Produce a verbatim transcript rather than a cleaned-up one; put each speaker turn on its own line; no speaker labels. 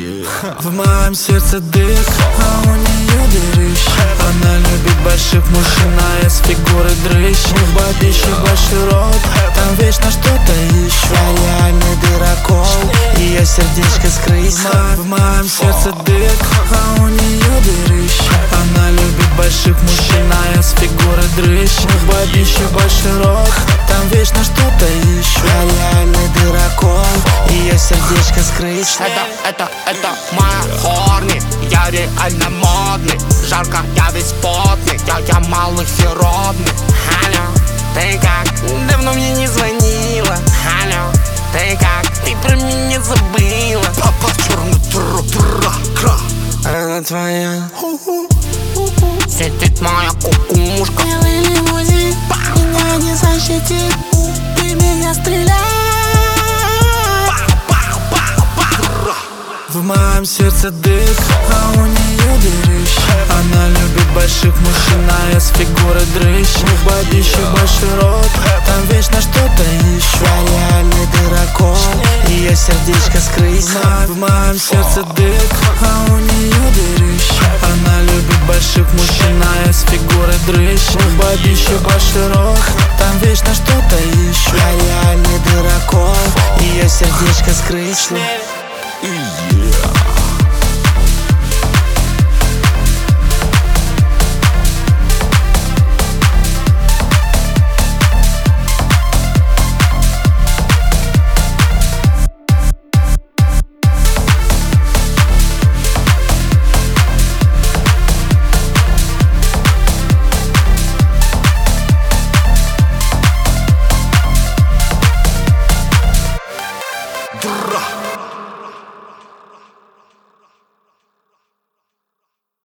В моем сердце дых, а у нее дырыщ. Она любит больших мужчин, а я с фигурой дрыщ. В бабище большой рот, там вечно что-то ищу. Я реальный дырокол, ее сердечко скрыть. В моем сердце дых, а у нее дырыщ. Она любит больших мужчин, а я с фигурой дрыщ. В бабище большой рот, там вечно что-то ищу. Я реальный дырокол, ее сердечко скрыть.
Это, это, это моя хорни. Я реально модный. Жарко, я весь потный. Я, я малосиропный. Алло, ты как? Давно мне не звонила. Алло, ты как? Ты про меня забыла.
Папа черный тра-тра-кра.
Она твоя.
Сидит моя кукушка.
Белый лимузин меня не защитит. Ты меня стреляй.
В моем сердце дых, а у нее дырыщ. Она любит больших мужчин, а я с фигурой дрыщ. В бабище большой рот, там вечно что-то ищу. Я реальный дырокол, ее сердечко скрыть. В моем сердце дых, а у нее дырыщ. Она любит больших мужчин, а я с фигурой дрыщ. В бабище большой рот, там вечно что-то ищу. Я реальный дырокол, ее сердечко скрыть.